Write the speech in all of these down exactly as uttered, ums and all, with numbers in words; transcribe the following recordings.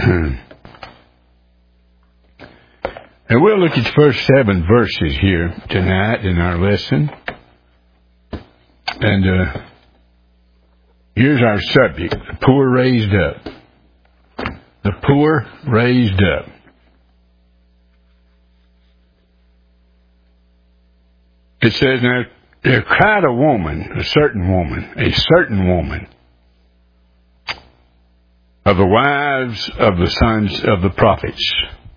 And we'll look at the first seven verses here tonight in our lesson. And uh, here's our subject, the poor raised up. The poor raised up. It says, now, there cried a woman, a certain woman, a certain woman, of the wives of the sons of the prophets,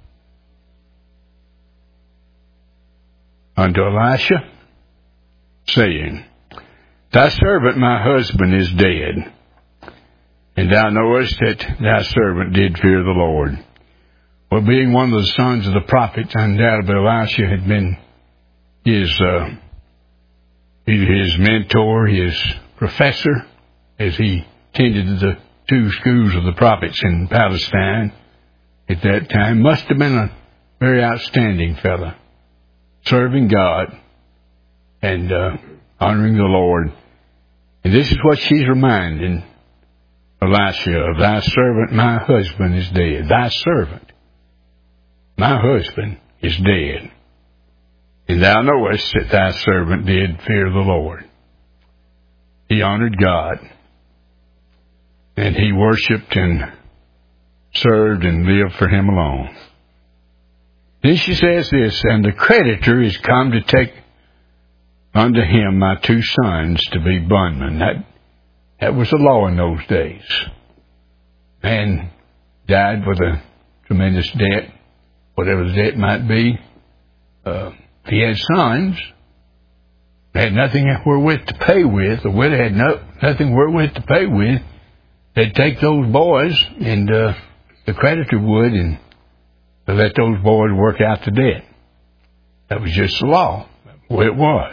unto Elisha, saying, Thy servant my husband is dead, and thou knowest that thy servant did fear the Lord. Well, being one of the sons of the prophets, undoubtedly Elisha had been his uh, his mentor, his professor, as he tended the two schools of the prophets in Palestine at that time. Must have been a very outstanding fellow, serving God and uh, honoring the Lord. And this is what she's reminding Elisha of. Thy servant, my husband, is dead. Thy servant, my husband, is dead. And thou knowest that thy servant did fear the Lord. He honored God. And he worshipped and served and lived for him alone. Then she says this, and the creditor is come to take unto him my two sons to be bondmen. That, that was the law in those days. Man died with a tremendous debt, whatever the debt might be. Uh, if he had sons, they had nothing wherewith to pay with. The widow had no, nothing wherewith to pay with. They'd take those boys, and uh, the creditor would, and let those boys work out the debt. That was just the law, the way it was.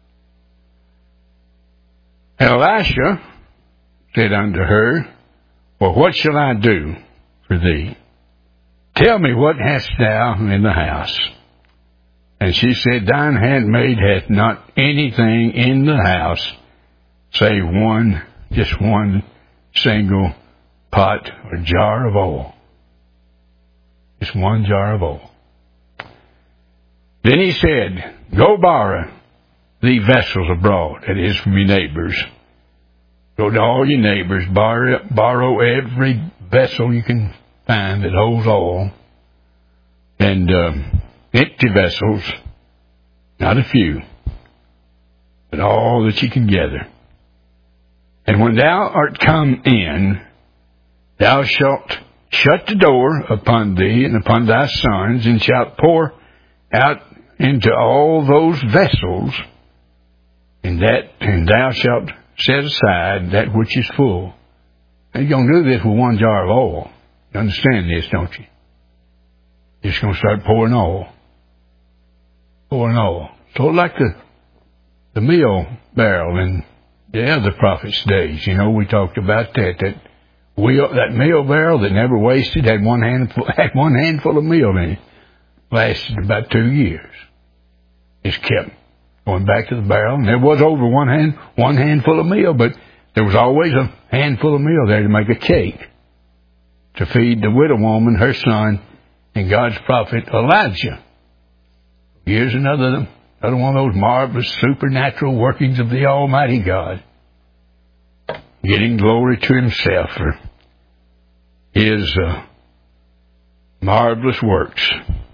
And Elisha said unto her, Well, what shall I do for thee? Tell me, what hast thou in the house? And she said, Thine handmaid hath not anything in the house, save one, just one single pot or jar of oil. Just one jar of oil. Then he said, Go borrow thee vessels abroad, that is, from your neighbors. Go to all your neighbors, borrow, borrow every vessel you can find that holds oil, and um, empty vessels, not a few, but all that you can gather. And when thou art come in, thou shalt shut the door upon thee and upon thy sons, and shalt pour out into all those vessels, and that and thou shalt set aside that which is full. And you're going to do this with one jar of oil. You understand this, don't you? You're just going to start pouring oil. Pouring oil. So like the the meal barrel in the other prophets' days, you know, we talked about that. That wheel, that meal barrel that never wasted, had one handful, had one handful of meal in it. Lasted about two years. Just kept going back to the barrel, and there was over one hand, one handful of meal, but there was always a handful of meal there to make a cake to feed the widow woman, her son, and God's prophet Elijah. Here's another, another one of those marvelous supernatural workings of the Almighty God, getting glory to Himself for His uh, marvelous works.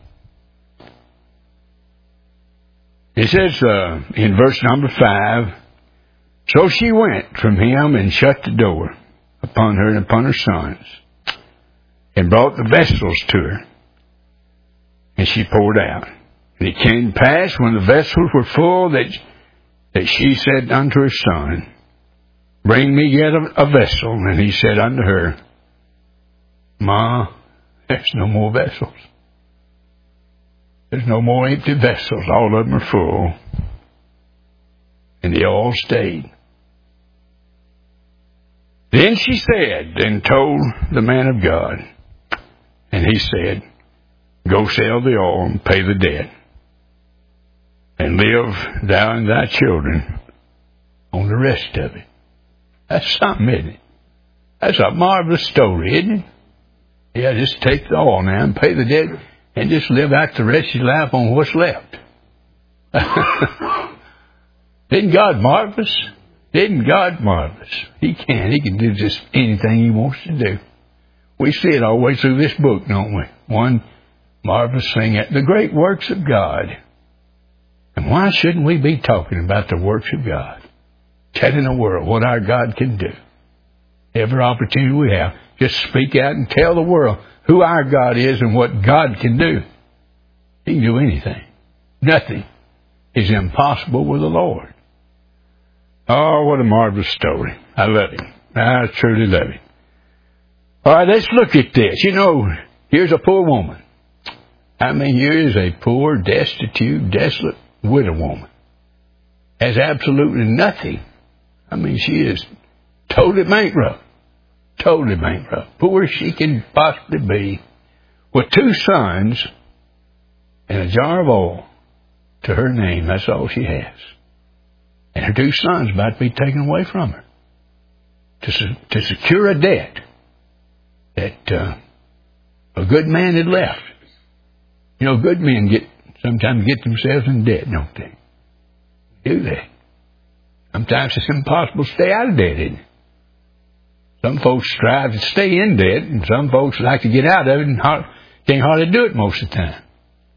It says uh, in verse number five, So she went from him and shut the door upon her and upon her sons, and brought the vessels to her, and she poured out. And it came to pass, when the vessels were full, that, that she said unto her son, Bring me yet a, a vessel. And he said unto her, Ma, there's no more vessels. There's no more empty vessels. All of them are full. And they all stayed. Then she said and told the man of God. And he said, Go sell the oil and pay the debt, and live thou and thy children on the rest of it. That's something, isn't it? That's a marvelous story, isn't it? Yeah, just take the oil now and pay the debt and just live out the rest of your life on what's left. Isn't God marvelous? Isn't God marvelous? He can. He can do just anything He wants to do. We see it all the way through this book, don't we? One marvelous thing, the great works of God. And why shouldn't we be talking about the works of God? Telling the world what our God can do. Every opportunity we have, just speak out and tell the world who our God is and what God can do. He can do anything. Nothing is impossible with the Lord. Oh, what a marvelous story. I love him. I truly love him. All right, let's look at this. You know, here's a poor woman. I mean, here is a poor, destitute, desolate widow woman. Has absolutely nothing. I mean, she is totally bankrupt. Totally bankrupt. Poor as she can possibly be. With two sons and a jar of oil to her name. That's all she has. And her two sons about to be taken away from her. To, to secure a debt that uh, a good man had left. You know, good men get sometimes get themselves in debt, don't they? Do they? Sometimes it's impossible to stay out of debt, isn't it? Some folks strive to stay in debt, and some folks like to get out of it and hard, can't hardly do it most of the time.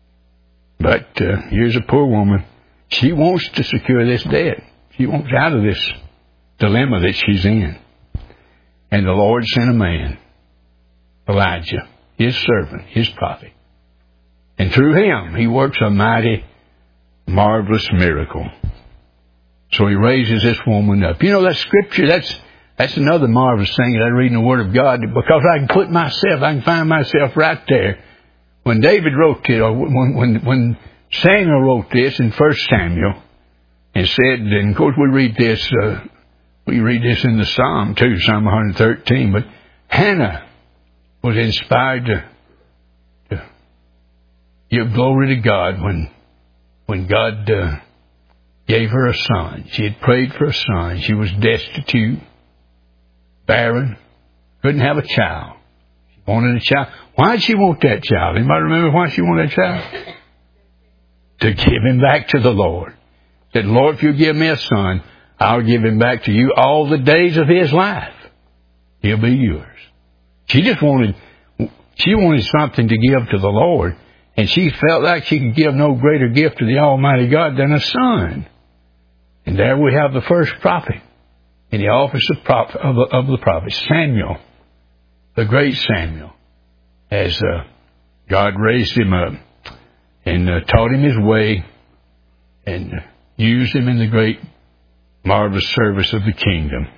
But uh, here's a poor woman. She wants to secure this debt. She wants out of this dilemma that she's in. And the Lord sent a man, Elijah, his servant, his prophet. And through him, he works a mighty, marvelous miracle. So he raises this woman up. You know, that scripture, that's that's another marvelous thing that I read in the Word of God, because I can put myself, I can find myself right there. When David wrote it, or when, when, when Samuel wrote this in First Samuel, and said, and of course we read this, uh, we read this in the Psalm too, Psalm one thirteen, but Hannah was inspired to, to give glory to God when, when God uh, gave her a son. She had prayed for a son. She was destitute, barren, couldn't have a child. She wanted a child. Why did she want that child? Anybody remember why she wanted that child? To give him back to the Lord. Said, Lord, if you give me a son, I'll give him back to you all the days of his life. He'll be yours. She just wanted, she wanted something to give to the Lord, and she felt like she could give no greater gift to the Almighty God than a son. And there we have the first prophet in the office of, prophet, of, the, of the prophet, Samuel, the great Samuel, as uh, God raised him up and uh, taught him his way and uh, used him in the great, marvelous service of the kingdom.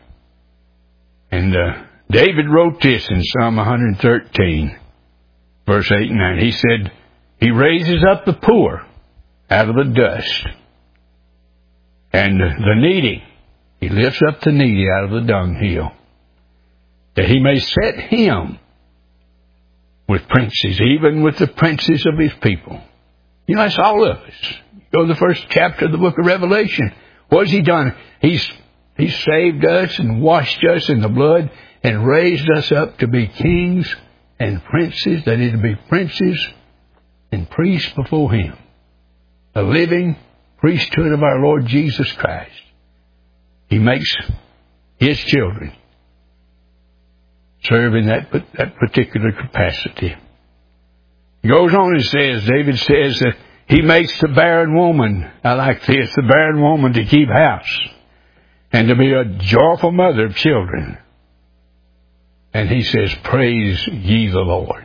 And uh, David wrote this in Psalm one thirteen, verse eight and nine. He said, He raises up the poor out of the dust, and the needy, He lifts up the needy out of the dunghill, that He may set him with princes, even with the princes of His people. You know, that's all of us. Go to the first chapter of the book of Revelation. What has He done? He's, He's saved us and washed us in the blood and raised us up to be kings and princes, that is, to be princes and priests before Him. A living priesthood of our Lord Jesus Christ. He makes His children serve in that, that particular capacity. He goes on and says, David says that He makes the barren woman, I like this, the barren woman to keep house and to be a joyful mother of children. And He says, praise ye the Lord.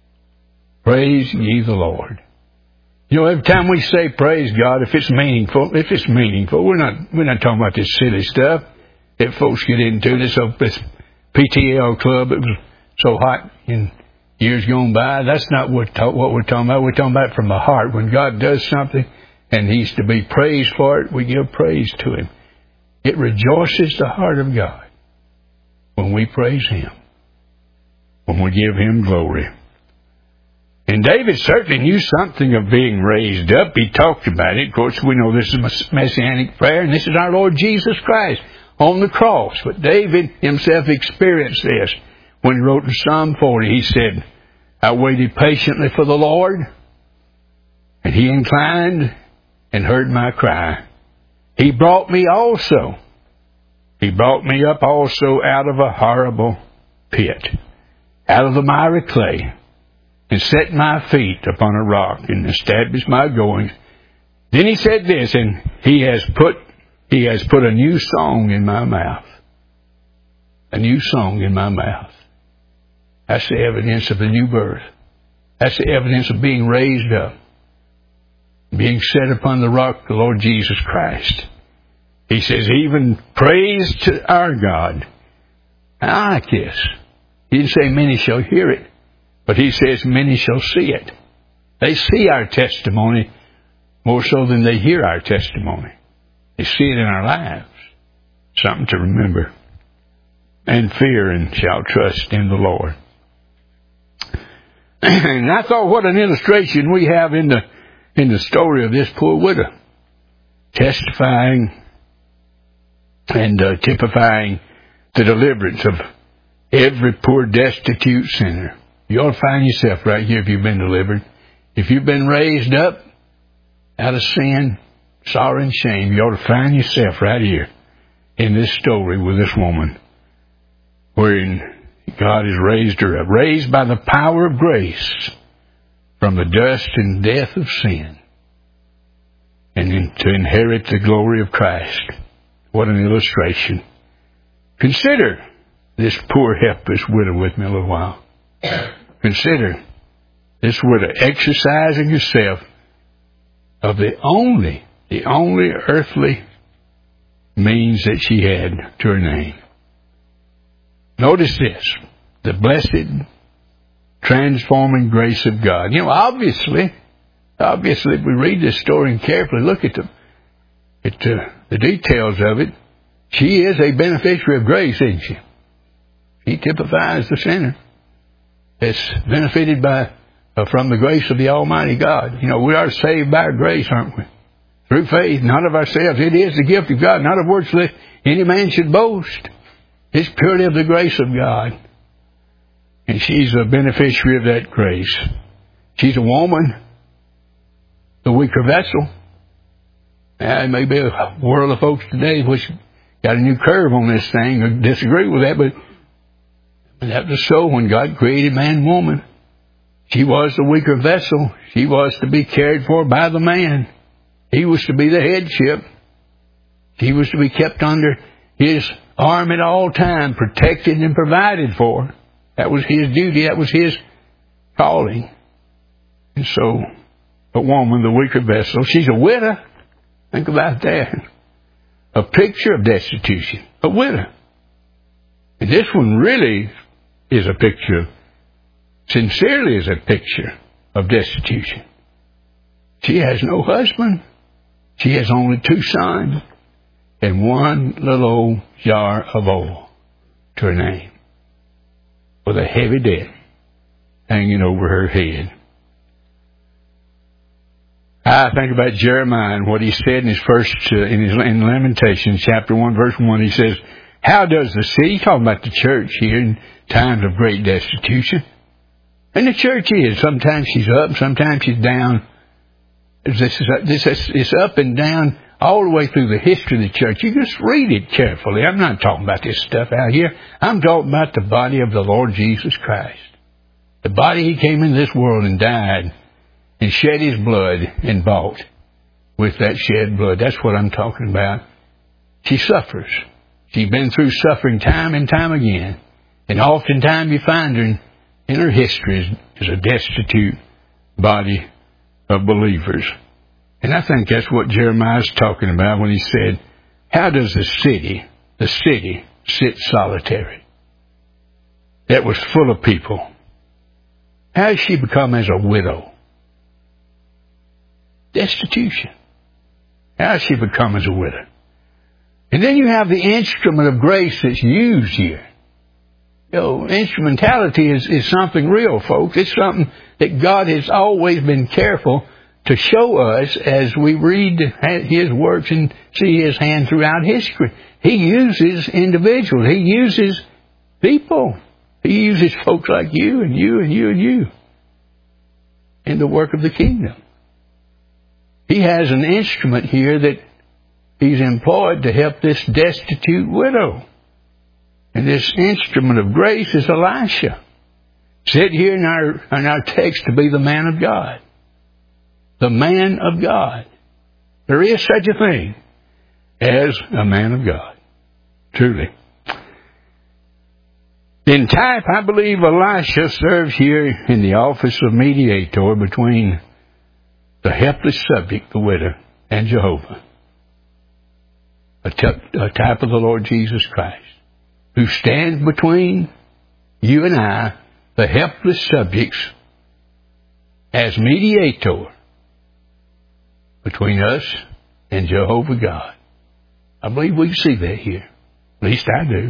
Praise ye the Lord. You know, every time we say praise God, if it's meaningful, if it's meaningful, we're not, we're not talking about this silly stuff that folks get into. This, this P T L club, it was so hot in years gone by. That's not what, what we're talking about. We're talking about from the heart. When God does something and He's to be praised for it, we give praise to Him. It rejoices the heart of God when we praise Him, when we give Him glory. And David certainly knew something of being raised up. He talked about it. Of course, we know this is Messianic prayer, and this is our Lord Jesus Christ on the cross. But David himself experienced this when he wrote in Psalm forty. He said, I waited patiently for the Lord, and he inclined and heard my cry. He brought me also. He brought me up also out of a horrible pit, out of the miry clay, and set my feet upon a rock and established my goings. Then he said this, and he has put he has put a new song in my mouth. A new song in my mouth. That's the evidence of the new birth. That's the evidence of being raised up, being set upon the rock, the Lord Jesus Christ. He says, even praise to our God. I like this. He didn't say many shall hear it, but he says many shall see it. They see our testimony more so than they hear our testimony. They see it in our lives. Something to remember. And fear and shall trust in the Lord. And I thought, what an illustration we have in the in the story of this poor widow, testifying and uh, typifying the deliverance of every poor, destitute sinner. You ought to find yourself right here if you've been delivered. If you've been raised up out of sin, sorrow, and shame, you ought to find yourself right here in this story with this woman, wherein God has raised her up, raised by the power of grace from the dust and death of sin, and in, to inherit the glory of Christ. What an illustration. Consider this poor helpless widow with me a little while. Consider this widow exercising herself of the only, the only earthly means that she had to her name. Notice this, the blessed, transforming grace of God. You know, obviously, obviously, if we read this story and carefully look at the, at the, the details of it, she is a beneficiary of grace, isn't she? She typifies the sinner that's benefited by uh, from the grace of the Almighty God. You know, we are saved by grace, aren't we? Through faith, not of ourselves. It is the gift of God, not of works lest any man should boast. It's purely of the grace of God. And she's a beneficiary of that grace. She's a woman, the weaker vessel. Now, there may be a world of folks today which got a new curve on this thing or disagree with that, but that was so when God created man and woman. She was the weaker vessel. She was to be cared for by the man. He was to be the headship. She was to be kept under his arm at all time, protected and provided for. That was his duty. That was his calling. And so, a woman, the weaker vessel, she's a widow. Think about that. A picture of destitution. A widow. And this one really is a picture, sincerely is a picture of destitution. She has no husband. She has only two sons and one little old jar of oil to her name, with a heavy debt hanging over her head. I think about Jeremiah and what he said in his first, uh, in his in Lamentations, chapter one, verse one. He says, "How does the city?" He's talking about the church here in times of great destitution. And the church is. Sometimes she's up, sometimes she's down. This is this is it's up and down all the way through the history of the church. You just read it carefully. I'm not talking about this stuff out here. I'm talking about the body of the Lord Jesus Christ. The body he came into this world and died and shed his blood and bought with that shed blood. That's what I'm talking about. She suffers. She's been through suffering time and time again. And oftentimes you find her in, in her history as, as a destitute body of believers. And I think that's what Jeremiah's talking about when he said, how does the city, the city, sit solitary? That was full of people. How has she become as a widow? Destitution. How has she become as a widow? And then you have the instrument of grace that's used here. You know, instrumentality is, is something real, folks. It's something that God has always been careful to show us as we read his works and see his hand throughout history. He uses individuals. He uses people. He uses folks like you and you and you and you in the work of the kingdom. He has an instrument here that he's employed to help this destitute widow. And this instrument of grace is Elisha. Said here in our, in our text to be the man of God. The man of God. There is such a thing as a man of God. Truly. In type, I believe Elisha serves here in the office of mediator between the helpless subject, the widow, and Jehovah. A, t- a type of the Lord Jesus Christ, who stands between you and I, the helpless subjects, as mediator between us and Jehovah God. I believe we see that here. At least I do.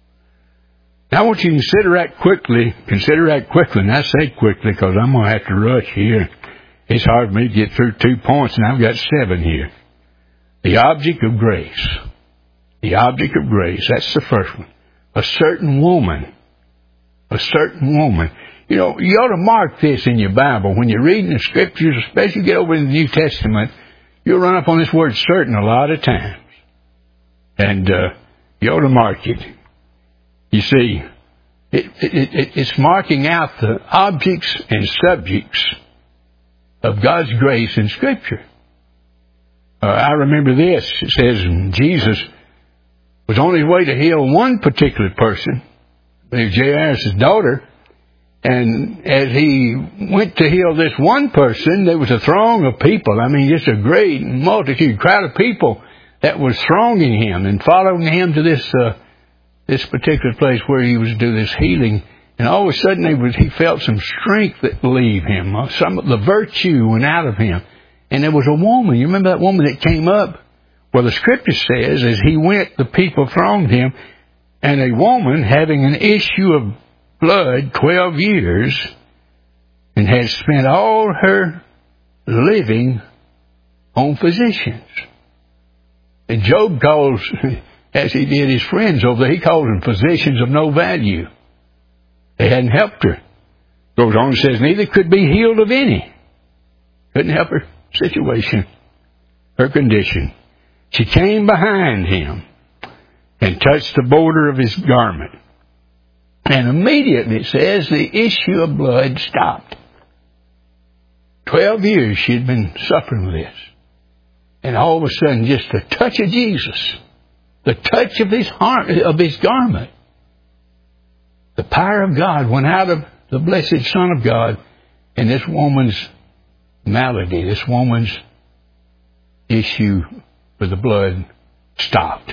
Now I want you to consider that quickly. Consider that quickly. And I say quickly because I'm going to have to rush here. It's hard for me to get through two points, and I've got seven here. The object of grace. The object of grace. That's the first one. A certain woman. A certain woman. You know, you ought to mark this in your Bible. When you're reading the Scriptures, especially you get over in the New Testament, you'll run up on this word certain a lot of times. And uh, you ought to mark it. You see, it, it, it, it's marking out the objects and subjects of God's grace in Scripture. Uh, I remember this. It says Jesus was on his way to heal one particular person, I believe Jairus' daughter, and as he went to heal this one person, there was a throng of people. I mean, just a great multitude, crowd of people that was thronging him and following him to this uh, this particular place where he was to do this healing. And all of a sudden, he, was, he felt some strength that leave him. Some of the virtue went out of him. And there was a woman. You remember that woman that came up? Well, the Scripture says, as he went, the people thronged him. And a woman having an issue of blood twelve years and had spent all her living on physicians. And Job calls, as he did his friends over there, he called them physicians of no value. They hadn't helped her. Goes on and says, neither could be healed of any. Couldn't help her situation, her condition. She came behind him and touched the border of his garment. And immediately, it says, the issue of blood stopped. Twelve years she had been suffering with this. And all of a sudden, just the touch of Jesus, the touch of his heart, of his garment, the power of God went out of the blessed Son of God, and this woman's malady, this woman's issue with the blood stopped.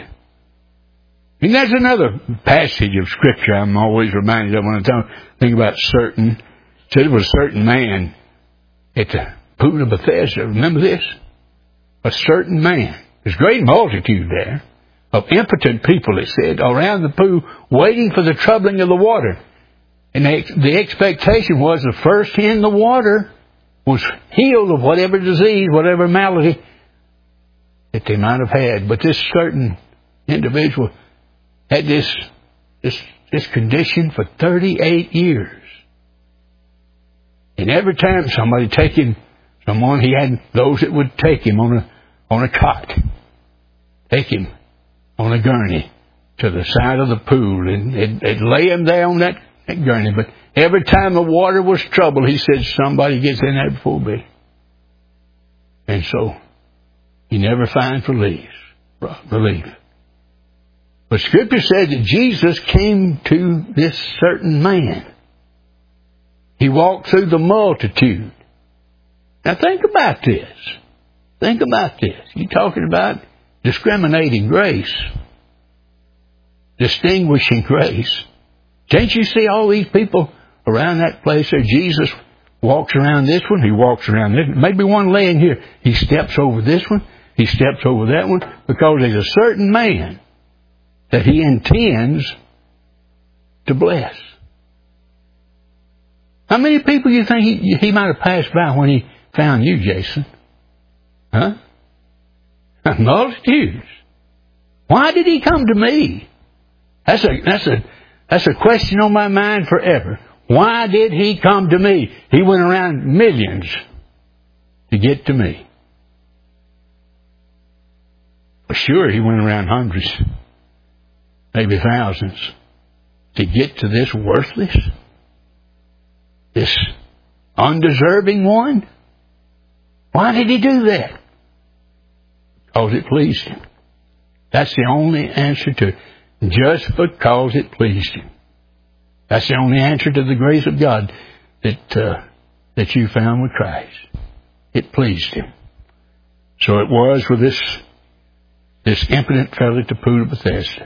And that's another passage of Scripture I'm always reminded of when I think about certain. It said it was a certain man at the pool of Bethesda. Remember this? A certain man. There's a great multitude there of impotent people, it said, around the pool, waiting for the troubling of the water. And they, the expectation was the first in the water was healed of whatever disease, whatever malady that they might have had. But this certain individual had this, this, this condition for thirty-eight years. And every time somebody take him, someone, he had those that would take him on a, on a cot, take him on a gurney to the side of the pool, and they'd, they'd lay him there on that, that gurney. But every time the water was troubled, he said, somebody gets in there before me. And so he never finds relief. relief. But Scripture said that Jesus came to this certain man. He walked through the multitude. Now think about this. Think about this. You're talking about discriminating grace. Distinguishing grace. Can't you see all these people around that place there? Jesus walks around this one. He walks around this one. Maybe one laying here. He steps over this one. He steps over that one. Because there's a certain man that he intends to bless. How many people do you think he, he might have passed by when he found you, Jason? Huh? Multitudes. Why did he come to me? That's a, that's a, that's a question on my mind forever. Why did he come to me? He went around millions to get to me. For sure, he went around hundreds, maybe thousands, to get to this worthless, this undeserving one. Why did he do that? Because it pleased him. That's the only answer to it. Just because it pleased him. That's the only answer to the grace of God that uh, that you found with Christ. It pleased him. So it was with this this impotent fellow at the pool of Bethesda.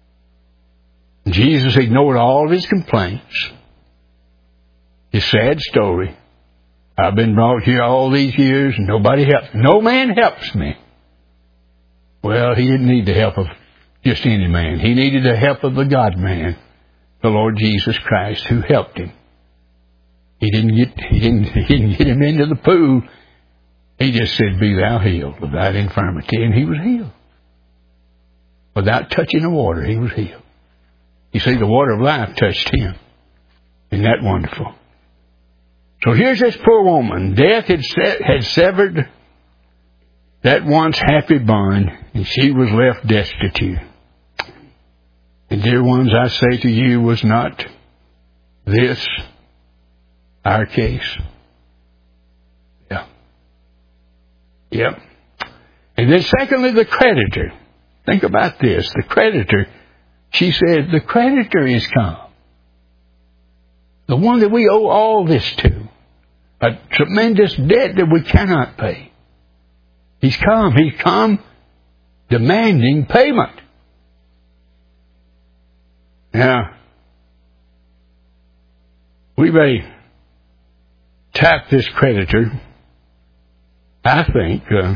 Jesus ignored all of his complaints. His sad story. I've been brought here all these years and nobody helps. No man helps me. Well, he didn't need the help of just any man. He needed the help of the God-man, the Lord Jesus Christ, who helped him. He didn't get he didn't, he didn't get him into the pool. He just said, "Be thou healed of that infirmity," and he was healed. Without touching the water, he was healed. You see, the water of life touched him. Isn't that wonderful? So here's this poor woman. Death had, se- had severed that once happy bond, and she was left destitute. And dear ones, I say to you, was not this our case? Yeah. Yep. And then secondly, the creditor. Think about this. The creditor, she said, the creditor is come. The one that we owe all this to. A tremendous debt that we cannot pay. He's come. He's come demanding payment. Now, we may tap this creditor, I think, uh,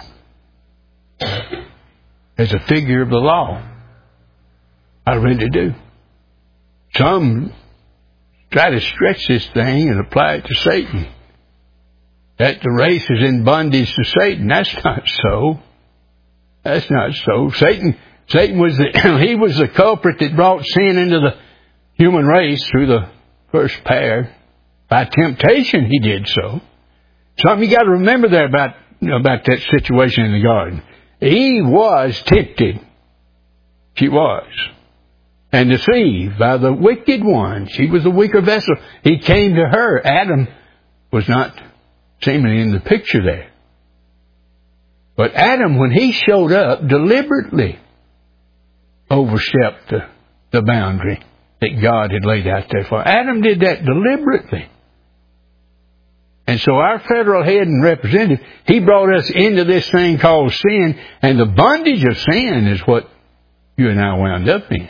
as a figure of the law. I really do. Some try to stretch this thing and apply it to Satan. That the race is in bondage to Satan. That's not so. That's not so. Satan, Satan was the, he was the culprit that brought sin into the human race through the first pair. By temptation, he did so. Something you got to remember there about, you know, about that situation in the garden. Eve was tempted. She was. And deceived by the wicked one. She was the weaker vessel. He came to her. Adam was not seemingly in the picture there. But Adam, when he showed up, deliberately overstepped the, the boundary that God had laid out there for. Adam did that deliberately. And so our federal head and representative, he brought us into this thing called sin, and the bondage of sin is what you and I wound up in.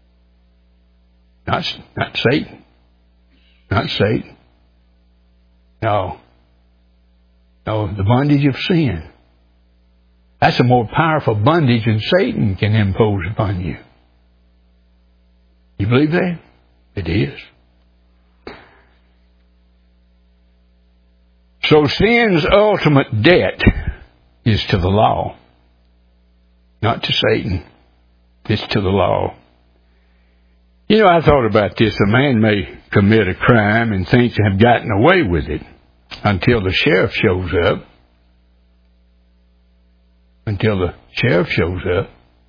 Not, not Satan. Not Satan. No. No, the bondage of sin. That's a more powerful bondage than Satan can impose upon you. You believe that? It is. So sin's ultimate debt is to the law. Not to Satan. It's to the law. You know, I thought about this. A man may commit a crime and think to have gotten away with it until the sheriff shows up. Until the sheriff shows up.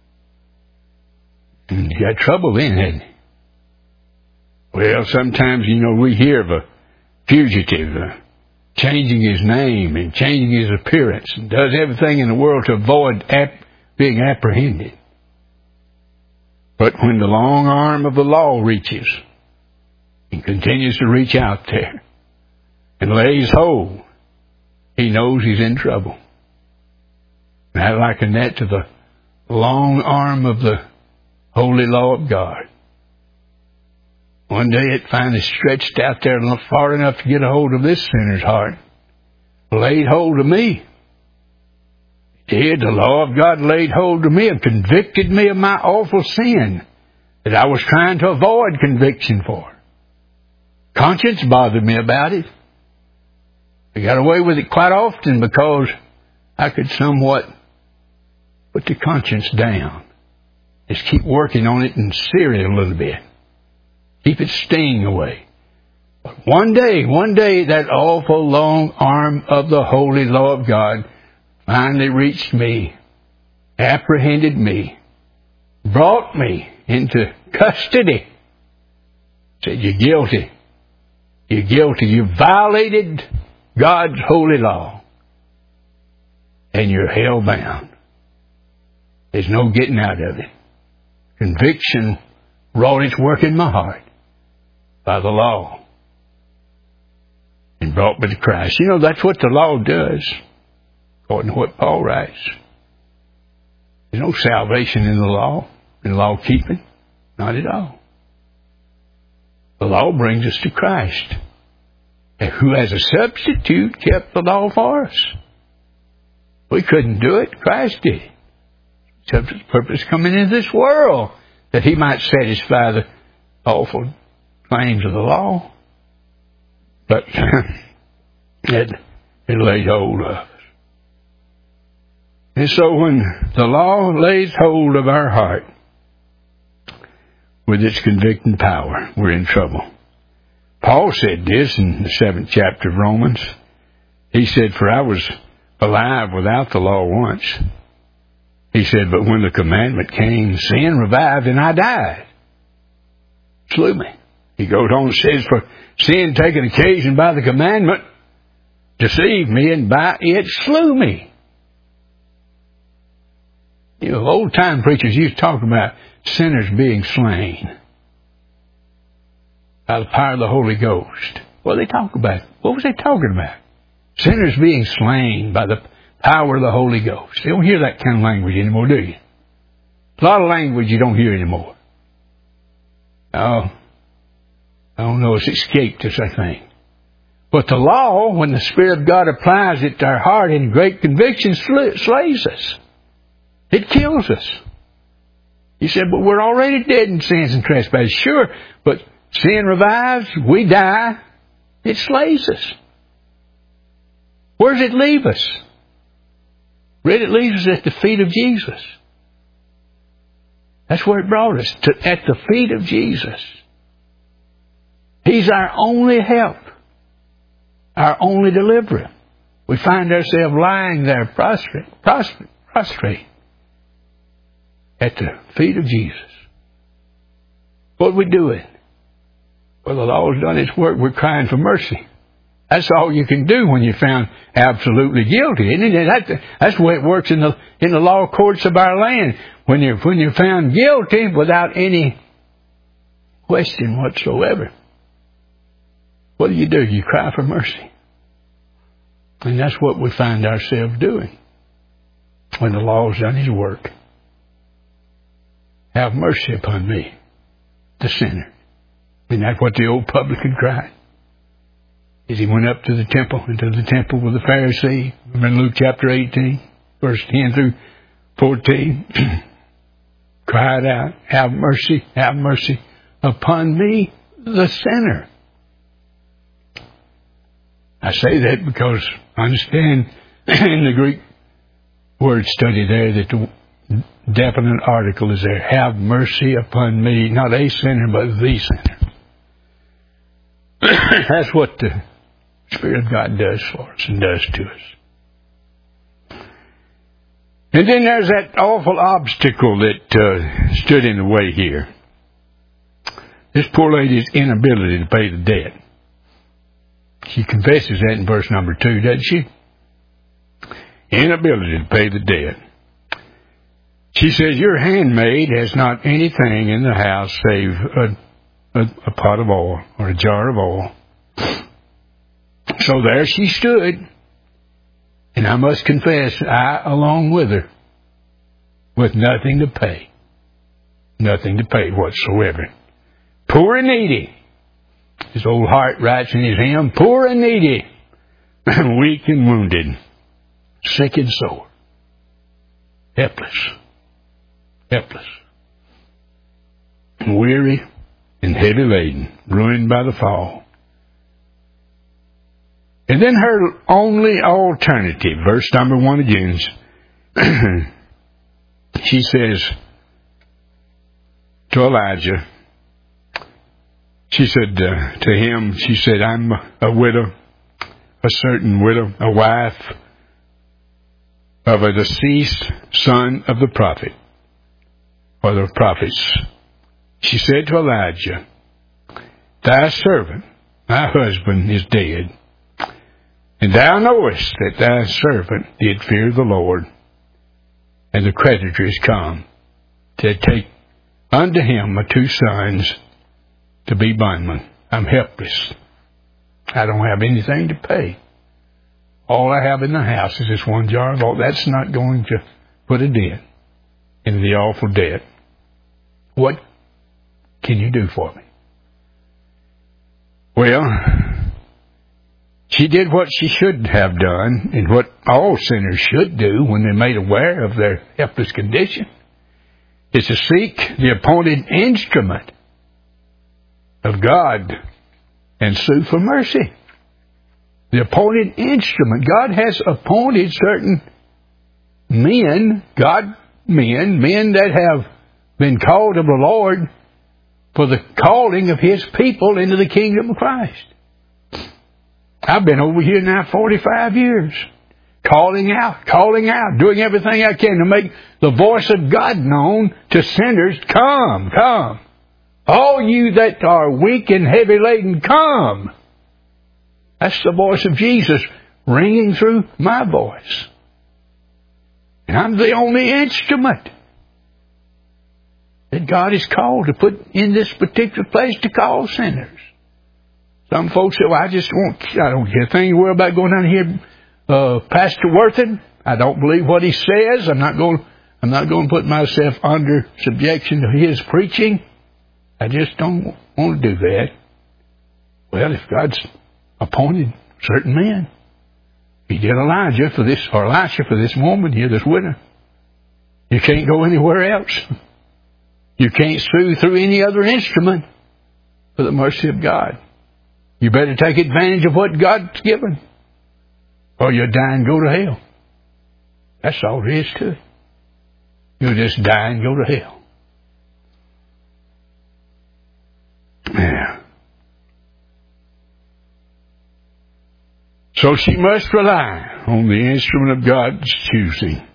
And he got trouble then, hadn't he? Well, sometimes, you know, we hear of a fugitive uh, changing his name and changing his appearance and does everything in the world to avoid ap- being apprehended. But when the long arm of the law reaches and continues to reach out there and lays hold, he knows he's in trouble. And I liken that to the long arm of the holy law of God. One day it finally stretched out there far enough to get a hold of this sinner's heart. Laid hold of me. It did. The law of God laid hold of me and convicted me of my awful sin that I was trying to avoid conviction for. Conscience bothered me about it. I got away with it quite often because I could somewhat put the conscience down. Just keep working on it and sear it a little bit. Keep its sting away. One day, one day, that awful long arm of the holy law of God finally reached me, apprehended me, brought me into custody. Said, you're guilty. You're guilty. You violated God's holy law. And you're hell-bound. There's no getting out of it. Conviction wrought its work in my heart by the law and brought me to Christ. You know, that's what the law does, according to what Paul writes. There's no salvation in the law, in law keeping. Not at all. The law brings us to Christ, who as a substitute kept the law for us. We couldn't do it. Christ did. Except his purpose coming into this world, that he might satisfy the awful claims of the law. But it, it laid hold of us. And so when the law lays hold of our heart with its convicting power, we're in trouble. Paul said this in the seventh chapter of Romans. He said, for I was alive without the law once. He said, but when the commandment came, sin revived and I died. Slew me. He goes on and says, for sin taken occasion by the commandment deceived me, and by it slew me. You know, old time preachers used to talk about sinners being slain by the power of the Holy Ghost. What did they talk about? What was they talking about? Sinners being slain by the power of the Holy Ghost. You don't hear that kind of language anymore, do you? A lot of language you don't hear anymore. Oh, I don't know, it's escaped us, I think. But the law, when the Spirit of God applies it to our heart in great conviction, slays us. It kills us. He said, but we're already dead in sins and trespasses. Sure, but sin revives, we die, it slays us. Where does it leave us? It leaves us at the feet of Jesus. That's where it brought us, to, at the feet of Jesus. He's our only help, our only deliverer. We find ourselves lying there prostrate, prostrate, prostrate at the feet of Jesus. What are we doing? Well, the law's done its work. We're crying for mercy. That's all you can do when you're found absolutely guilty, isn't it? That, that's the way it works in the in the law courts of our land. When you're when you're found guilty without any question whatsoever, what do you do? You cry for mercy, and that's what we find ourselves doing when the law's done his work. Have mercy upon me, the sinner. Isn't that what the old publican cried? As he went up to the temple, into the temple with the Pharisee. Remember in Luke chapter eighteen, verse ten through fourteen. Cried out, have mercy, have mercy upon me, the sinner. I say that because I understand in the Greek word study there that the definite article is there. Have mercy upon me, not a sinner, but the sinner. That's what the Spirit of God does for us and does to us. And then there's that awful obstacle that uh, stood in the way here. This poor lady's inability to pay the debt. She confesses that in verse number two, doesn't she? Inability to pay the debt. She says, your handmaid has not anything in the house save a, a, a pot of oil or a jar of oil. So there she stood, and I must confess, I, along with her, with nothing to pay. Nothing to pay whatsoever. Poor and needy. His old heart writes in his hymn, poor and needy, weak and wounded, sick and sore, helpless, helpless, weary and heavy laden, ruined by the fall. And then her only alternative, verse number one again, she says to Elijah, she said uh, to him, she said, I'm a widow, a certain widow, a wife of a deceased son of the prophet, or the prophets. She said to Elijah, thy servant, my husband, is dead, and thou knowest that thy servant did fear the Lord, and the creditors come to take unto him my two sons to be bondmen. I'm helpless. I don't have anything to pay. All I have in the house is this one jar of oil. That's not going to put a dent in the awful debt. What can you do for me? Well, she did what she should have done, and what all sinners should do when they're made aware of their helpless condition, is to seek the appointed instrument of God and sue for mercy. The appointed instrument. God has appointed certain men, God men, men that have been called of the Lord for the calling of His people into the kingdom of Christ. I've been over here now forty-five years, calling out, calling out, doing everything I can to make the voice of God known to sinners. Come, come. All you that are weak and heavy laden, come. That's the voice of Jesus ringing through my voice. And I'm the only instrument that God is called to put in this particular place to call sinners. Some folks say, well, I just won't, I don't care a thing in the world about going down here, uh, Pastor Worthen. I don't believe what he says. I'm not going, I'm not going to put myself under subjection to his preaching. I just don't want to do that. Well, if God's appointed certain men, He did Elijah for this, or Elisha for this woman here, this widow. You can't go anywhere else. You can't sue through any other instrument for the mercy of God. You better take advantage of what God's given, or you'll die and go to hell. That's all there is to it. You'll just die and go to hell. Yeah. So she must rely on the instrument of God's choosing,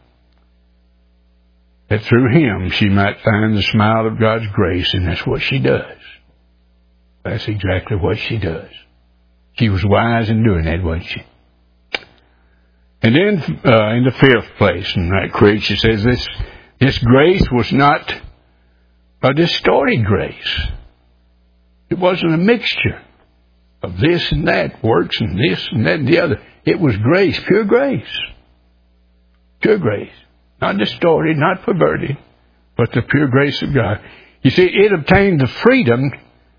that through him she might find the smile of God's grace, and that's what she does. That's exactly what she does. She was wise in doing that, wasn't she? And then uh, in the fifth place, in that creed, she says this, this grace was not a distorted grace. It wasn't a mixture of this and that, works and this and that and the other. It was grace, pure grace. Pure grace. Not distorted, not perverted, but the pure grace of God. You see, it obtained the freedom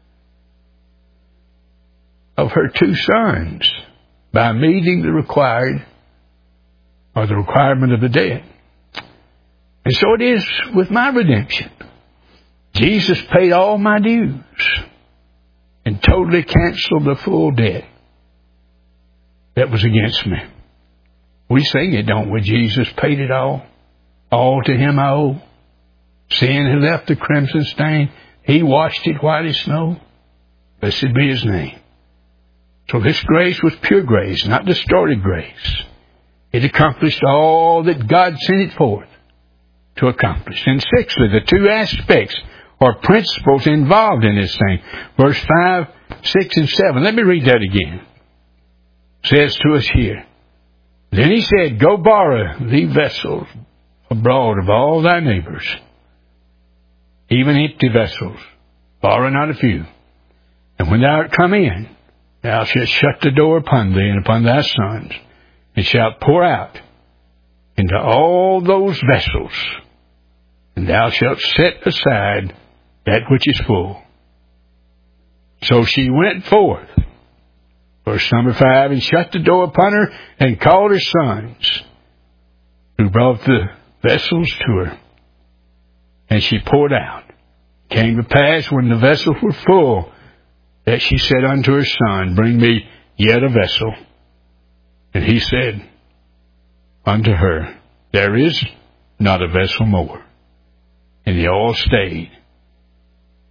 of her two sons by meeting the required, or the requirement of the debt. And so it is with my redemption. Jesus paid all my dues and totally canceled the full debt that was against me. We sing it, don't we? Jesus paid it all. All to him I owe. Sin had left the crimson stain. He washed it white as snow. Blessed be his name. So this grace was pure grace, not distorted grace. It accomplished all that God sent it forth to accomplish. And sixthly, the two aspects or principles involved in this thing. Verse five, six, and seven. Let me read that again. It says to us here, then he said, go borrow thee vessels abroad of all thy neighbors, even empty vessels. Borrow not a few. And when thou art come in, thou shalt shut the door upon thee and upon thy sons, and shalt pour out into all those vessels, and thou shalt set aside that which is full. So she went forth, verse number five, and shut the door upon her, and called her sons, who brought the vessels to her, and she poured out. It came to pass, when the vessels were full, that she said unto her son, bring me yet a vessel. And he said unto her, there is not a vessel more. And they all stayed.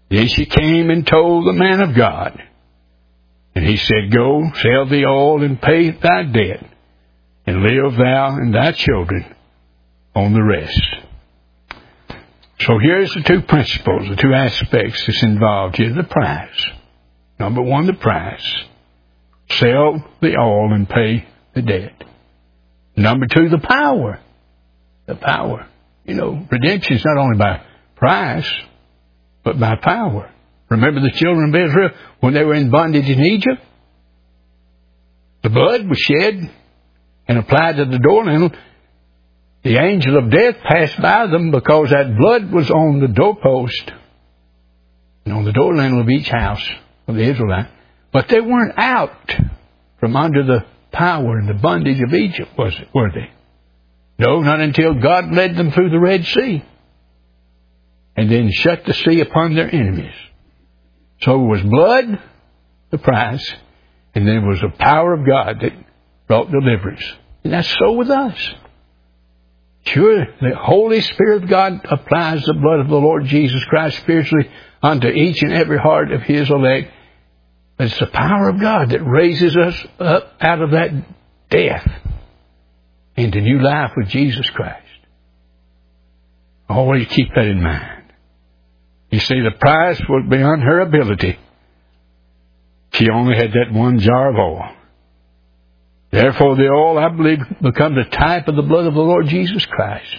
Then she came and told the man of God. And he said, Go, sell the oil and pay thy debt, and live thou and thy children on the rest. So here's the two principles, the two aspects that's involved here. The price. Number one, the price. Sell the oil and pay the debt. Number two, the power. The power. You know, redemption is not only by price, but by power. Remember the children of Israel when they were in bondage in Egypt? The blood was shed and applied to the door lintel. The angel of death passed by them because that blood was on the doorpost and on the door lintel of each house of the Israelites. But they weren't out from under the power and the bondage of Egypt, was it, were they? No, not until God led them through the Red Sea and then shut the sea upon their enemies. So it was blood, the price, and then it was the power of God that brought deliverance. And that's so with us. Sure, the Holy Spirit of God applies the blood of the Lord Jesus Christ spiritually unto each and every heart of His elect. But it's the power of God that raises us up out of that death into new life with Jesus Christ. Always keep that in mind. You see, the price was beyond her ability. She only had that one jar of oil. Therefore, the oil, I believe, becomes a type of the blood of the Lord Jesus Christ.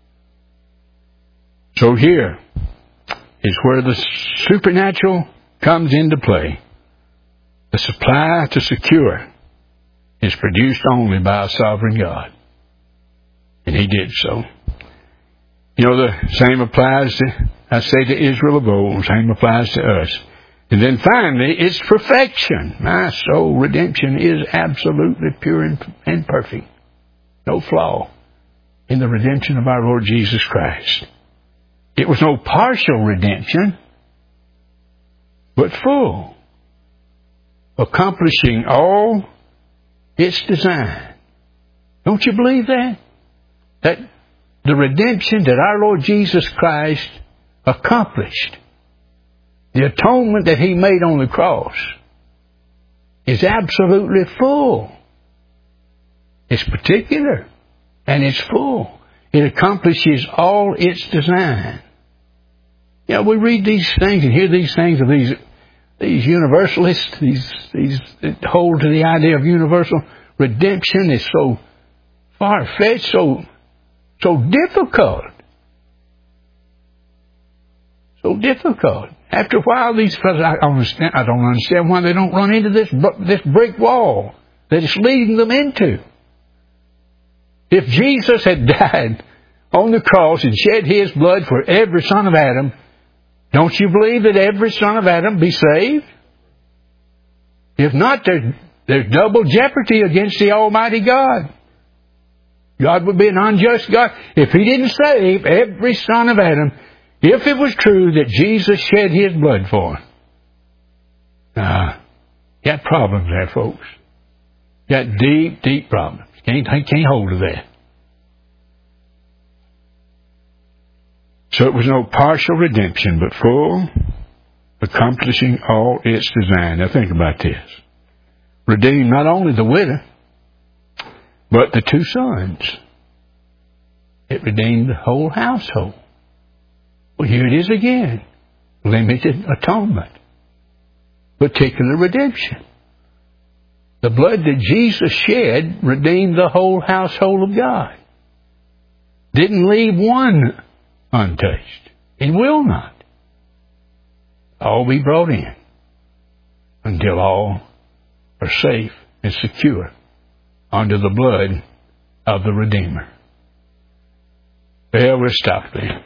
So here is where the supernatural comes into play. The supply to secure is produced only by a sovereign God. And He did so. You know, the same applies to, I say, to Israel of old, the same applies to us. And then finally, it's perfection. My soul, redemption is absolutely pure and, and perfect. No flaw in the redemption of our Lord Jesus Christ. It was no partial redemption, but full, accomplishing all its design. Don't you believe that? That the redemption that our Lord Jesus Christ accomplished, the atonement that He made on the cross, is absolutely full. It's particular, and it's full. It accomplishes all its design. You know, we read these things and hear these things of these these universalists, these these that hold to the idea of universal redemption is so far-fetched, so so difficult. So difficult. After a while, these fellows, I, understand, I don't understand why they don't run into this this brick wall that it's leading them into. If Jesus had died on the cross and shed His blood for every son of Adam, don't you believe that every son of Adam be saved? If not, there, there's double jeopardy against the Almighty God. God would be an unjust God if He didn't save every son of Adam, if it was true that Jesus shed His blood for him. Ah, uh, got problems there, folks. Got deep, deep problems. Can't, can't hold of that. So it was no partial redemption, but full, accomplishing all its design. Now think about this. Redeemed not only the widow, but the two sons. It redeemed the whole household. Well, here it is again. Limited atonement. Particular redemption. The blood that Jesus shed redeemed the whole household of God. Didn't leave one untouched. It will not. All be brought in until all are safe and secure under the blood of the Redeemer. Well, we'll stop there.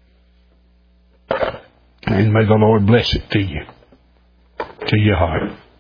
And may the Lord bless it to you, to your heart.